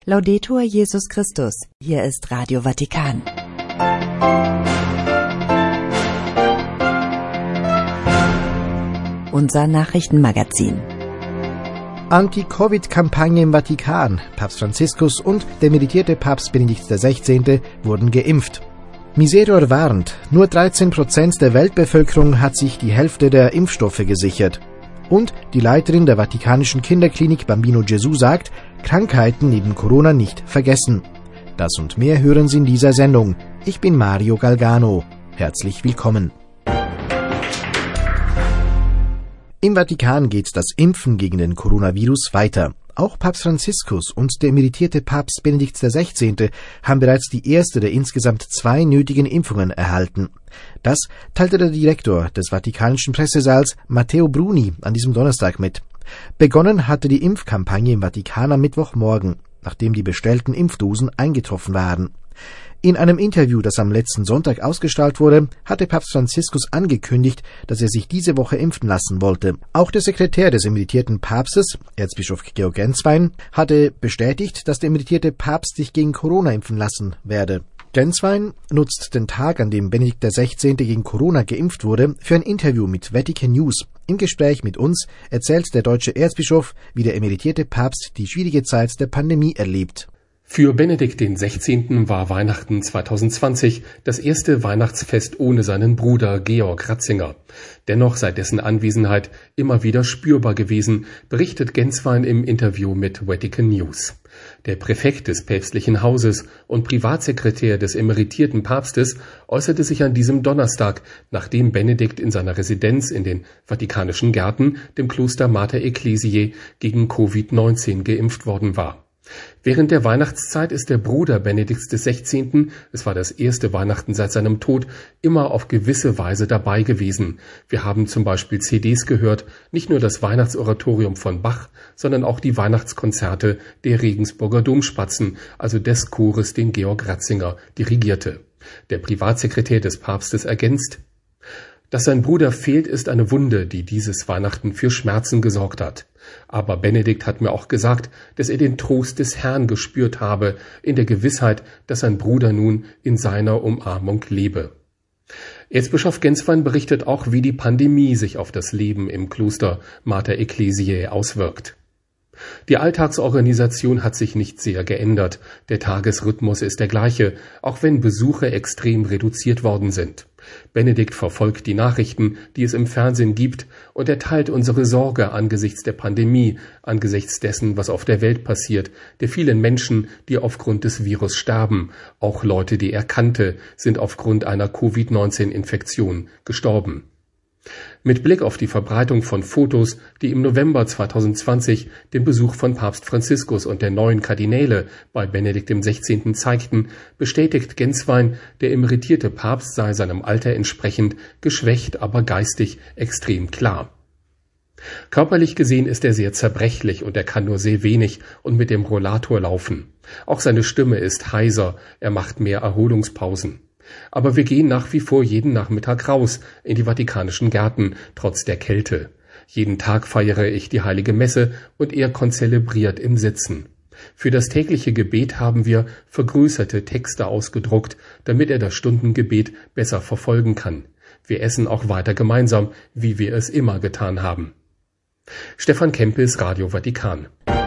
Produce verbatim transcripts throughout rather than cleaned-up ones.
Laudetur Jesus Christus, hier ist Radio Vatikan. Unser Nachrichtenmagazin. Anti-Covid-Kampagne im Vatikan. Papst Franziskus und der emeritierte Papst Benedikt der Sechzehnte wurden geimpft. Miserior warnt, nur dreizehn Prozent der Weltbevölkerung hat sich die Hälfte der Impfstoffe gesichert. Und die Leiterin der Vatikanischen Kinderklinik Bambino Gesù sagt, Krankheiten neben Corona nicht vergessen. Das und mehr hören Sie in dieser Sendung. Ich bin Mario Galgano. Herzlich willkommen. Im Vatikan geht das Impfen gegen den Coronavirus weiter. Auch Papst Franziskus und der emeritierte Papst Benedikt der Sechzehnte haben bereits die erste der insgesamt zwei nötigen Impfungen erhalten. Das teilte der Direktor des Vatikanischen Pressesaals Matteo Bruni an diesem Donnerstag mit. Begonnen hatte die Impfkampagne im Vatikan am Mittwochmorgen, nachdem die bestellten Impfdosen eingetroffen waren. In einem Interview, das am letzten Sonntag ausgestrahlt wurde, hatte Papst Franziskus angekündigt, dass er sich diese Woche impfen lassen wollte. Auch der Sekretär des emeritierten Papstes, Erzbischof Georg Genswein, hatte bestätigt, dass der emeritierte Papst sich gegen Corona impfen lassen werde. Genswein nutzt den Tag, an dem Benedikt der Sechzehnte gegen Corona geimpft wurde, für ein Interview mit Vatican News. Im Gespräch mit uns erzählt der deutsche Erzbischof, wie der emeritierte Papst die schwierige Zeit der Pandemie erlebt. Für Benedikt den Sechzehnten war Weihnachten zweitausendzwanzig das erste Weihnachtsfest ohne seinen Bruder Georg Ratzinger. Dennoch sei dessen Anwesenheit immer wieder spürbar gewesen, berichtet Genswein im Interview mit Vatican News. Der Präfekt des päpstlichen Hauses und Privatsekretär des emeritierten Papstes äußerte sich an diesem Donnerstag, nachdem Benedikt in seiner Residenz in den Vatikanischen Gärten, dem Kloster Mater Ecclesiae, gegen Covid neunzehn geimpft worden war. Während der Weihnachtszeit ist der Bruder Benedikts des Sechzehnten, es war das erste Weihnachten seit seinem Tod, immer auf gewisse Weise dabei gewesen. Wir haben zum Beispiel C Ds gehört, nicht nur das Weihnachtsoratorium von Bach, sondern auch die Weihnachtskonzerte der Regensburger Domspatzen, also des Chores, den Georg Ratzinger dirigierte. Der Privatsekretär des Papstes ergänzt: Dass sein Bruder fehlt, ist eine Wunde, die dieses Weihnachten für Schmerzen gesorgt hat. Aber Benedikt hat mir auch gesagt, dass er den Trost des Herrn gespürt habe, in der Gewissheit, dass sein Bruder nun in seiner Umarmung lebe. Erzbischof Genswein berichtet auch, wie die Pandemie sich auf das Leben im Kloster Mater Ecclesiae auswirkt. Die Alltagsorganisation hat sich nicht sehr geändert. Der Tagesrhythmus ist der gleiche, auch wenn Besuche extrem reduziert worden sind. Benedikt verfolgt die Nachrichten, die es im Fernsehen gibt, und er teilt unsere Sorge angesichts der Pandemie, angesichts dessen, was auf der Welt passiert, der vielen Menschen, die aufgrund des Virus sterben. Auch Leute, die er kannte, sind aufgrund einer Covid neunzehn Infektion gestorben. Mit Blick auf die Verbreitung von Fotos, die im November zweitausendzwanzig den Besuch von Papst Franziskus und der neuen Kardinäle bei Benedikt dem Sechzehnten zeigten, bestätigt Genswein, der emeritierte Papst sei seinem Alter entsprechend geschwächt, aber geistig extrem klar. Körperlich gesehen ist er sehr zerbrechlich und er kann nur sehr wenig und mit dem Rollator laufen. Auch seine Stimme ist heiser, er macht mehr Erholungspausen. Aber wir gehen nach wie vor jeden Nachmittag raus in die Vatikanischen Gärten, trotz der Kälte. Jeden Tag feiere ich die Heilige Messe und er konzelebriert im Sitzen. Für das tägliche Gebet haben wir vergrößerte Texte ausgedruckt, damit er das Stundengebet besser verfolgen kann. Wir essen auch weiter gemeinsam, wie wir es immer getan haben. Stefan Kempis, Radio Vatikan.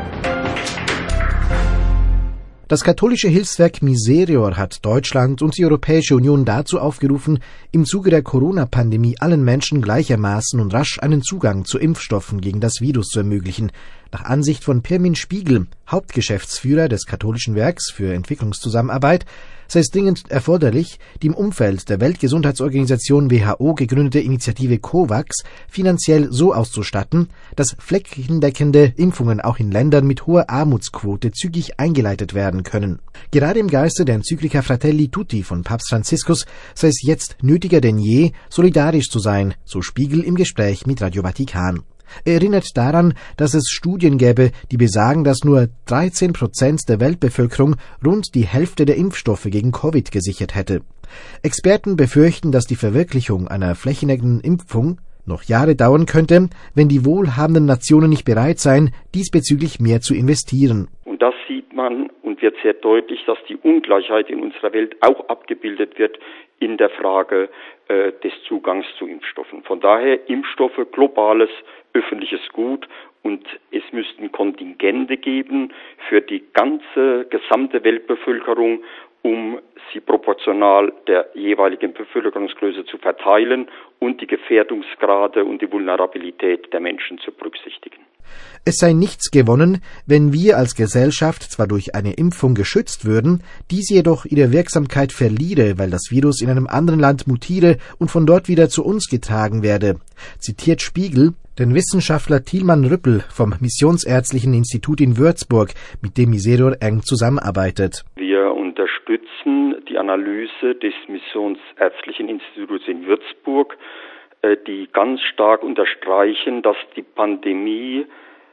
Das katholische Hilfswerk Miserior hat Deutschland und die Europäische Union dazu aufgerufen, im Zuge der Corona-Pandemie allen Menschen gleichermaßen und rasch einen Zugang zu Impfstoffen gegen das Virus zu ermöglichen. Nach Ansicht von Pirmin Spiegel, Hauptgeschäftsführer des katholischen Werks für Entwicklungszusammenarbeit, sei es dringend erforderlich, die im Umfeld der Weltgesundheitsorganisation W H O gegründete Initiative COVAX finanziell so auszustatten, dass flächendeckende Impfungen auch in Ländern mit hoher Armutsquote zügig eingeleitet werden können. Gerade im Geiste der Enzyklika Fratelli Tutti von Papst Franziskus sei es jetzt nötiger denn je, solidarisch zu sein, so Spiegel im Gespräch mit Radio Vatikan. Er erinnert daran, dass es Studien gäbe, die besagen, dass nur dreizehn Prozent der Weltbevölkerung rund die Hälfte der Impfstoffe gegen Covid gesichert hätte. Experten befürchten, dass die Verwirklichung einer flächendeckenden Impfung noch Jahre dauern könnte, wenn die wohlhabenden Nationen nicht bereit seien, diesbezüglich mehr zu investieren. Und das sieht man und wird sehr deutlich, dass die Ungleichheit in unserer Welt auch abgebildet wird in der Frage äh, des Zugangs zu Impfstoffen. Von daher Impfstoffe, globales öffentliches Gut, und es müssten Kontingente geben für die ganze gesamte Weltbevölkerung, um sie proportional der jeweiligen Bevölkerungsgröße zu verteilen und die Gefährdungsgrade und die Vulnerabilität der Menschen zu berücksichtigen. Es sei nichts gewonnen, wenn wir als Gesellschaft zwar durch eine Impfung geschützt würden, diese jedoch ihre Wirksamkeit verliere, weil das Virus in einem anderen Land mutiere und von dort wieder zu uns getragen werde. Zitiert Spiegel den Wissenschaftler Tilman Rüppel vom Missionsärztlichen Institut in Würzburg, mit dem Miserior eng zusammenarbeitet. Wir unterstützen die Analyse des Missionsärztlichen Instituts in Würzburg, die ganz stark unterstreichen, dass die Pandemie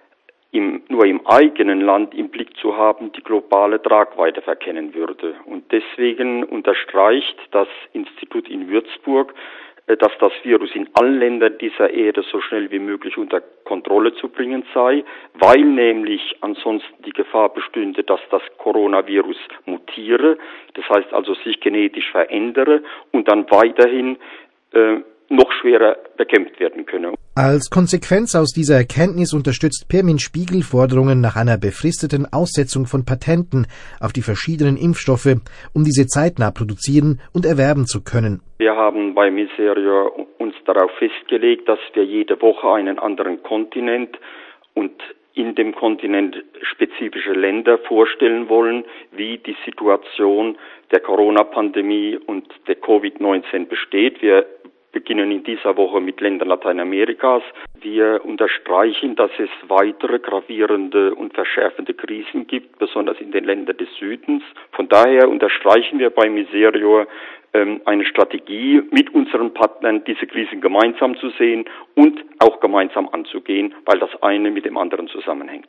im, nur im eigenen Land im Blick zu haben, die globale Tragweite verkennen würde. Und deswegen unterstreicht das Institut in Würzburg, dass das Virus in allen Ländern dieser Erde so schnell wie möglich unter Kontrolle zu bringen sei, weil nämlich ansonsten die Gefahr bestünde, dass das Coronavirus mutiere, das heißt also sich genetisch verändere und dann weiterhin äh, noch schwerer bekämpft werden könne. Als Konsequenz aus dieser Erkenntnis unterstützt Pirmin Spiegel Forderungen nach einer befristeten Aussetzung von Patenten auf die verschiedenen Impfstoffe, um diese zeitnah produzieren und erwerben zu können. Wir haben bei Miserior uns darauf festgelegt, dass wir jede Woche einen anderen Kontinent und in dem Kontinent spezifische Länder vorstellen wollen, wie die Situation der Corona-Pandemie und der Covid neunzehn besteht. Wir beginnen in dieser Woche mit Ländern Lateinamerikas. Wir unterstreichen, dass es weitere gravierende und verschärfende Krisen gibt, besonders in den Ländern des Südens. Von daher unterstreichen wir bei Miserior ähm, eine Strategie, mit unseren Partnern diese Krisen gemeinsam zu sehen und auch gemeinsam anzugehen, weil das eine mit dem anderen zusammenhängt.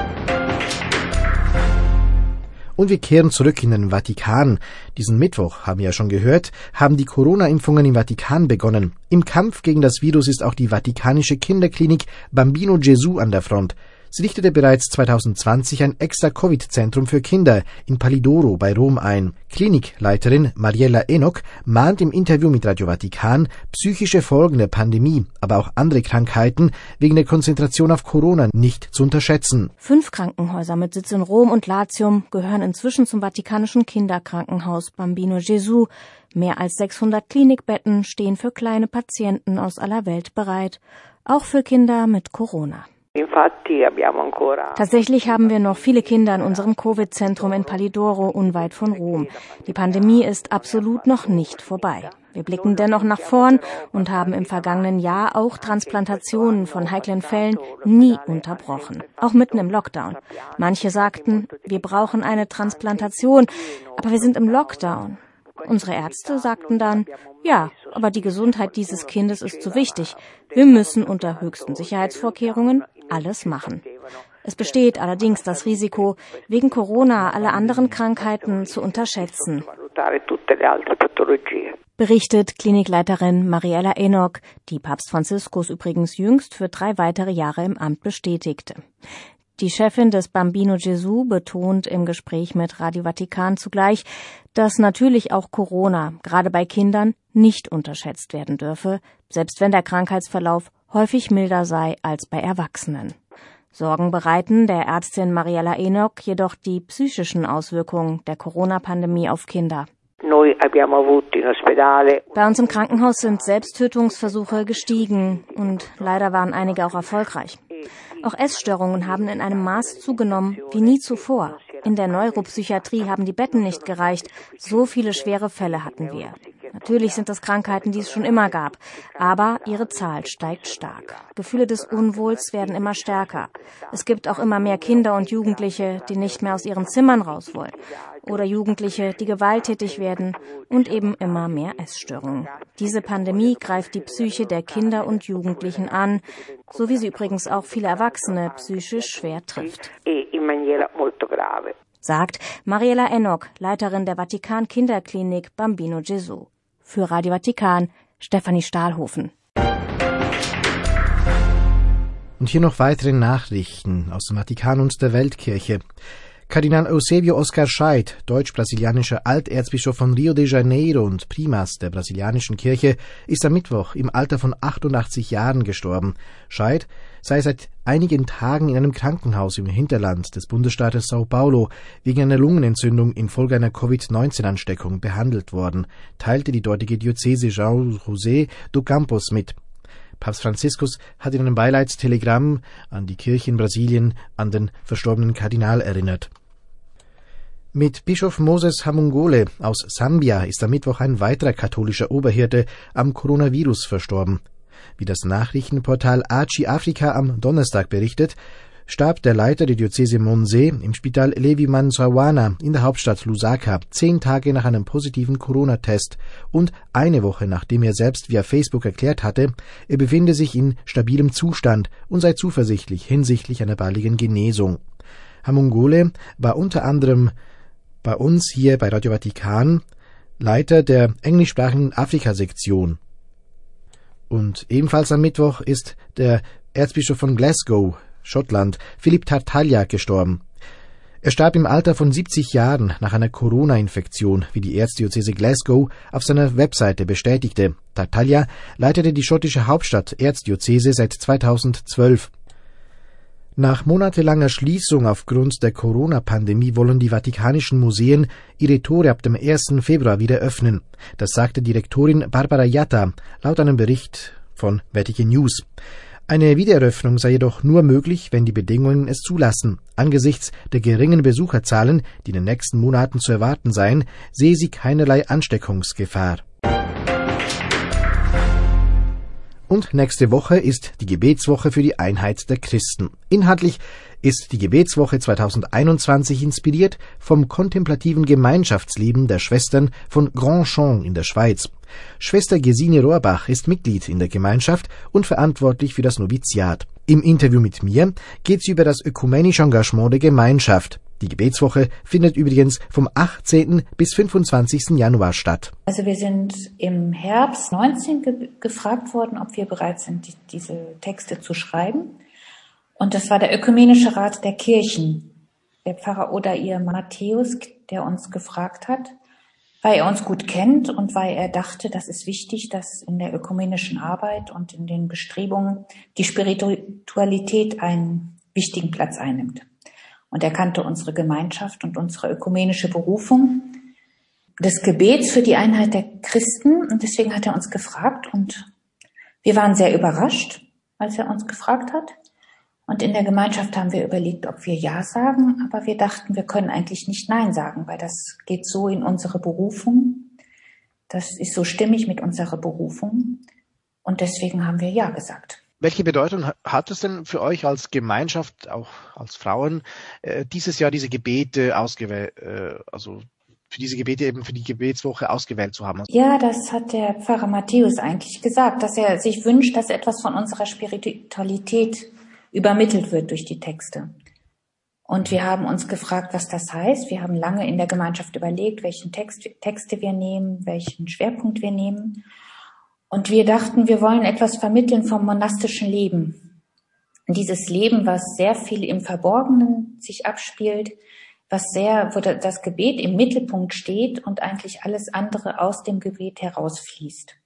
Und wir kehren zurück in den Vatikan. Diesen Mittwoch, haben wir ja schon gehört, haben die Corona-Impfungen im Vatikan begonnen. Im Kampf gegen das Virus ist auch die vatikanische Kinderklinik Bambino Gesù an der Front. Sie richtete bereits zwanzig zwanzig ein extra Covid-Zentrum für Kinder in Palidoro bei Rom ein. Klinikleiterin Mariella Enoch mahnt im Interview mit Radio Vatikan, psychische Folgen der Pandemie, aber auch andere Krankheiten wegen der Konzentration auf Corona nicht zu unterschätzen. Fünf Krankenhäuser mit Sitz in Rom und Latium gehören inzwischen zum vatikanischen Kinderkrankenhaus Bambino Gesù. Mehr als sechshundert Klinikbetten stehen für kleine Patienten aus aller Welt bereit, auch für Kinder mit Corona. Tatsächlich haben wir noch viele Kinder in unserem Covid-Zentrum in Palidoro, unweit von Rom. Die Pandemie ist absolut noch nicht vorbei. Wir blicken dennoch nach vorn und haben im vergangenen Jahr auch Transplantationen von heiklen Fällen nie unterbrochen, auch mitten im Lockdown. Manche sagten, wir brauchen eine Transplantation, aber wir sind im Lockdown. Unsere Ärzte sagten dann, ja, aber die Gesundheit dieses Kindes ist zu wichtig. Wir müssen unter höchsten Sicherheitsvorkehrungen alles machen. Es besteht allerdings das Risiko, wegen Corona alle anderen Krankheiten zu unterschätzen, berichtet Klinikleiterin Mariella Enoch, die Papst Franziskus übrigens jüngst für drei weitere Jahre im Amt bestätigte. Die Chefin des Bambino Gesù betont im Gespräch mit Radio Vatikan zugleich, dass natürlich auch Corona, gerade bei Kindern, nicht unterschätzt werden dürfe, selbst wenn der Krankheitsverlauf häufig milder sei als bei Erwachsenen. Sorgen bereiten der Ärztin Mariella Enoch jedoch die psychischen Auswirkungen der Corona-Pandemie auf Kinder. Bei uns im Krankenhaus sind Selbsttötungsversuche gestiegen und leider waren einige auch erfolgreich. Auch Essstörungen haben in einem Maß zugenommen wie nie zuvor. In der Neuropsychiatrie haben die Betten nicht gereicht. So viele schwere Fälle hatten wir. Natürlich sind das Krankheiten, die es schon immer gab, aber ihre Zahl steigt stark. Gefühle des Unwohls werden immer stärker. Es gibt auch immer mehr Kinder und Jugendliche, die nicht mehr aus ihren Zimmern raus wollen. Oder Jugendliche, die gewalttätig werden und eben immer mehr Essstörungen. Diese Pandemie greift die Psyche der Kinder und Jugendlichen an, so wie sie übrigens auch viele Erwachsene psychisch schwer trifft, sagt Mariella Enoch, Leiterin der Vatikan Kinderklinik Bambino Gesù. Für Radio Vatikan, Stefanie Stahlhofen. Und hier noch weitere Nachrichten aus dem Vatikan und der Weltkirche. Kardinal Eusebio Oscar Scheid, deutsch-brasilianischer Alterzbischof von Rio de Janeiro und Primas der brasilianischen Kirche, ist am Mittwoch im Alter von achtundachtzig Jahren gestorben. Scheid sei seit einigen Tagen in einem Krankenhaus im Hinterland des Bundesstaates Sao Paulo wegen einer Lungenentzündung infolge einer Covid neunzehn Ansteckung behandelt worden, teilte die dortige Diözese João José do Campos mit. Papst Franziskus hat in einem Beileidstelegramm an die Kirche in Brasilien an den verstorbenen Kardinal erinnert. Mit Bischof Moses Hamungole aus Sambia ist am Mittwoch ein weiterer katholischer Oberhirte am Coronavirus verstorben. Wie das Nachrichtenportal Aci Africa am Donnerstag berichtet, starb der Leiter der Diözese Monse im Spital Levi Mansawana in der Hauptstadt Lusaka zehn Tage nach einem positiven Corona-Test und eine Woche nachdem er selbst via Facebook erklärt hatte, er befinde sich in stabilem Zustand und sei zuversichtlich hinsichtlich einer baldigen Genesung. Hamungole war unter anderem bei uns hier bei Radio Vatikan Leiter der englischsprachigen Afrika-Sektion. Und ebenfalls am Mittwoch ist der Erzbischof von Glasgow, Schottland, Philipp Tartaglia, gestorben. Er starb im Alter von siebzig Jahren nach einer Corona-Infektion, wie die Erzdiözese Glasgow auf seiner Webseite bestätigte. Tartaglia leitete die schottische Hauptstadt Erzdiözese seit zweitausendzwölf. Nach monatelanger Schließung aufgrund der Corona-Pandemie wollen die vatikanischen Museen ihre Tore ab dem ersten Februar wieder öffnen. Das sagte Direktorin Barbara Jatta laut einem Bericht von Vatican News. Eine Wiedereröffnung sei jedoch nur möglich, wenn die Bedingungen es zulassen. Angesichts der geringen Besucherzahlen, die in den nächsten Monaten zu erwarten seien, sehe sie keinerlei Ansteckungsgefahr. Und nächste Woche ist die Gebetswoche für die Einheit der Christen. Inhaltlich ist die Gebetswoche zweitausendeinundzwanzig inspiriert vom kontemplativen Gemeinschaftsleben der Schwestern von Grandchamp in der Schweiz. Schwester Gesine Rohrbach ist Mitglied in der Gemeinschaft und verantwortlich für das Noviziat. Im Interview mit mir geht sie über das ökumenische Engagement der Gemeinschaft. Die Gebetswoche findet übrigens vom achtzehnten bis fünfundzwanzigsten Januar statt. Also wir sind im Herbst neunzehn ge- gefragt worden, ob wir bereit sind, die, diese Texte zu schreiben. Und das war der Ökumenische Rat der Kirchen, der Pfarrer Odair Matthäus, der uns gefragt hat, weil er uns gut kennt und weil er dachte, das ist wichtig, dass in der ökumenischen Arbeit und in den Bestrebungen die Spiritualität einen wichtigen Platz einnimmt. Und er kannte unsere Gemeinschaft und unsere ökumenische Berufung des Gebets für die Einheit der Christen. Und deswegen hat er uns gefragt und wir waren sehr überrascht, als er uns gefragt hat. Und in der Gemeinschaft haben wir überlegt, ob wir Ja sagen, aber wir dachten, wir können eigentlich nicht Nein sagen, weil das geht so in unsere Berufung. Das ist so stimmig mit unserer Berufung. Und deswegen haben wir Ja gesagt. Welche Bedeutung hat es denn für euch als Gemeinschaft, auch als Frauen, äh, dieses Jahr diese Gebete ausgewählt, äh, also für diese Gebete eben für die Gebetswoche ausgewählt zu haben? Ja, das hat der Pfarrer Matthäus eigentlich gesagt, dass er sich wünscht, dass etwas von unserer Spiritualität übermittelt wird durch die Texte. Und wir haben uns gefragt, was das heißt. Wir haben lange in der Gemeinschaft überlegt, welchen Text, Texte wir nehmen, welchen Schwerpunkt wir nehmen. Und wir dachten, wir wollen etwas vermitteln vom monastischen Leben. Dieses Leben, was sehr viel im Verborgenen sich abspielt, was sehr, wo das Gebet im Mittelpunkt steht und eigentlich alles andere aus dem Gebet herausfließt.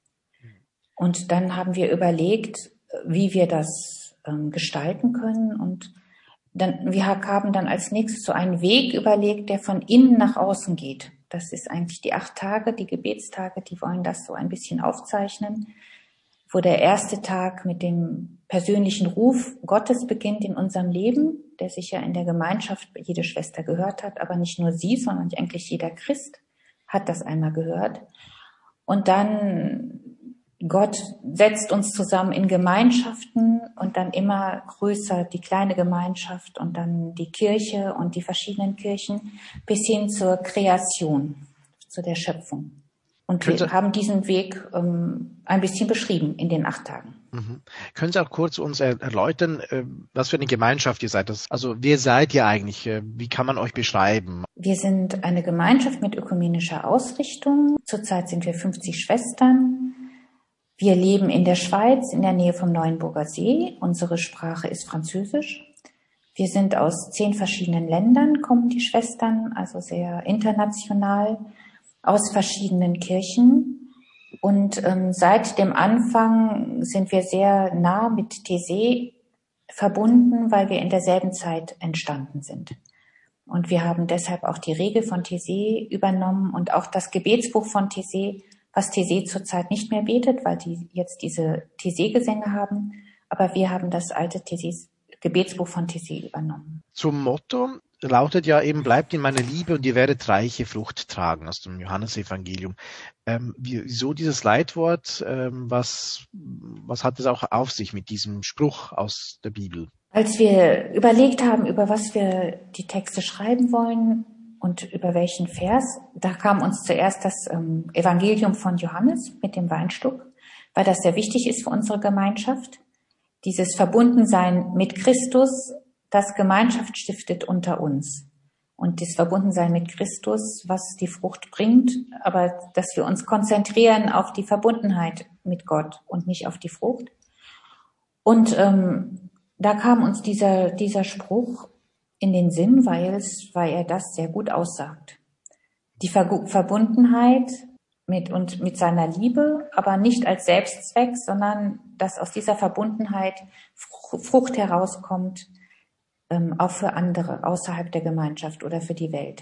Und dann haben wir überlegt, wie wir das ähm, gestalten können. Und dann, wir haben dann als nächstes so einen Weg überlegt, der von innen nach außen geht. Das ist eigentlich die acht Tage, die Gebetstage, die wollen das so ein bisschen aufzeichnen, wo der erste Tag mit dem persönlichen Ruf Gottes beginnt in unserem Leben, der sich ja in der Gemeinschaft jede Schwester gehört hat, aber nicht nur sie, sondern eigentlich jeder Christ hat das einmal gehört. Und dann Gott setzt uns zusammen in Gemeinschaften und dann immer größer die kleine Gemeinschaft und dann die Kirche und die verschiedenen Kirchen bis hin zur Kreation, zu der Schöpfung. Und wir Könnte, haben diesen Weg ähm, ein bisschen beschrieben in den acht Tagen. Mhm. Können Sie auch kurz uns erläutern, äh, was für eine Gemeinschaft ihr seid? Das, also wer seid ihr eigentlich? Äh, wie kann man euch beschreiben? Wir sind eine Gemeinschaft mit ökumenischer Ausrichtung. Zurzeit sind wir fünfzig Schwestern. Wir leben in der Schweiz in der Nähe vom Neuenburger See. Unsere Sprache ist Französisch. Wir sind aus zehn verschiedenen Ländern, kommen die Schwestern, also sehr international, aus verschiedenen Kirchen. Und ähm, seit dem Anfang sind wir sehr nah mit Taizé verbunden, weil wir in derselben Zeit entstanden sind. Und wir haben deshalb auch die Regel von Taizé übernommen und auch das Gebetsbuch von Taizé, was Taizé zurzeit nicht mehr betet, weil die jetzt diese Taizé-Gesänge haben. Aber wir haben das alte Taizé Gebetsbuch von Taizé übernommen. Zum Motto lautet ja eben, bleibt in meiner Liebe und ihr werdet reiche Frucht tragen, aus dem Johannesevangelium. Ähm, wieso dieses Leitwort, ähm, was, was hat es auch auf sich mit diesem Spruch aus der Bibel? Als wir überlegt haben, über was wir die Texte schreiben wollen und über welchen Vers, da kam uns zuerst das ähm, Evangelium von Johannes mit dem Weinstock, weil das sehr wichtig ist für unsere Gemeinschaft. Dieses Verbundensein mit Christus, das Gemeinschaft stiftet unter uns. Und das Verbundensein mit Christus, was die Frucht bringt, aber dass wir uns konzentrieren auf die Verbundenheit mit Gott und nicht auf die Frucht. Und ähm, da kam uns dieser, dieser Spruch in den Sinn, weil, es, weil er das sehr gut aussagt. Die Ver- Verbundenheit mit und mit seiner Liebe, aber nicht als Selbstzweck, sondern dass aus dieser Verbundenheit Frucht herauskommt, ähm, auch für andere außerhalb der Gemeinschaft oder für die Welt.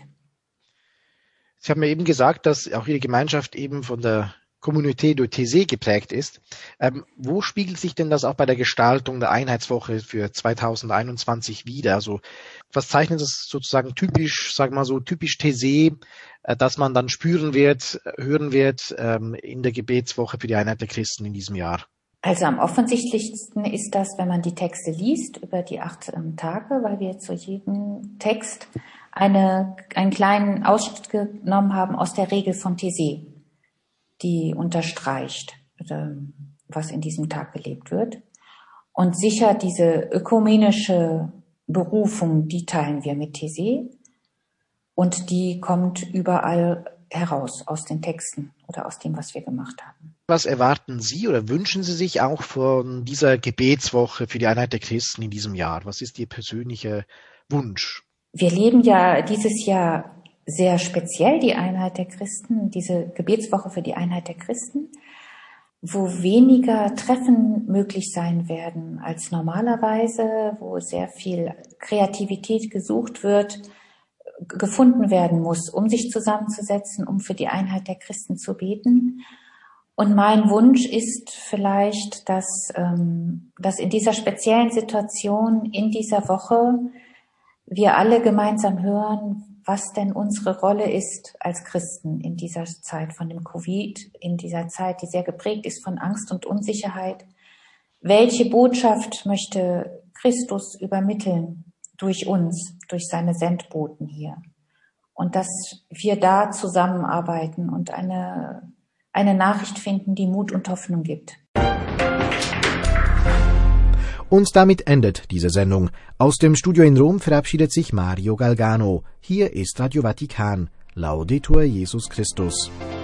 Sie haben mir eben gesagt, dass auch Ihre Gemeinschaft eben von der Communauté de Taizé geprägt ist. Ähm, wo spiegelt sich denn das auch bei der Gestaltung der Einheitswoche für zweitausendeinundzwanzig wider? Also was zeichnet das sozusagen typisch, sag mal so typisch Taizé, äh, dass man dann spüren wird, hören wird ähm, in der Gebetswoche für die Einheit der Christen in diesem Jahr? Also am offensichtlichsten ist das, wenn man die Texte liest über die acht ähm, Tage, weil wir zu jedem Text eine, einen kleinen Ausschnitt genommen haben aus der Regel von Taizé, die unterstreicht, was in diesem Tag gelebt wird. Und sicher diese ökumenische Berufung, die teilen wir mit Taizé und die kommt überall heraus aus den Texten oder aus dem, was wir gemacht haben. Was erwarten Sie oder wünschen Sie sich auch von dieser Gebetswoche für die Einheit der Christen in diesem Jahr? Was ist Ihr persönlicher Wunsch? Wir leben ja dieses Jahr sehr speziell die Einheit der Christen, diese Gebetswoche für die Einheit der Christen, wo weniger Treffen möglich sein werden als normalerweise, wo sehr viel Kreativität gesucht wird, gefunden werden muss, um sich zusammenzusetzen, um für die Einheit der Christen zu beten. Und mein Wunsch ist vielleicht, dass, ähm, dass in dieser speziellen Situation, in dieser Woche, wir alle gemeinsam hören, was denn unsere Rolle ist als Christen in dieser Zeit von dem Covid, in dieser Zeit, die sehr geprägt ist von Angst und Unsicherheit. Welche Botschaft möchte Christus übermitteln durch uns, durch seine Sendboten hier? Und dass wir da zusammenarbeiten und eine, eine Nachricht finden, die Mut und Hoffnung gibt. Und damit endet diese Sendung. Aus dem Studio in Rom verabschiedet sich Mario Galgano. Hier ist Radio Vatikan. Laudetur Jesus Christus.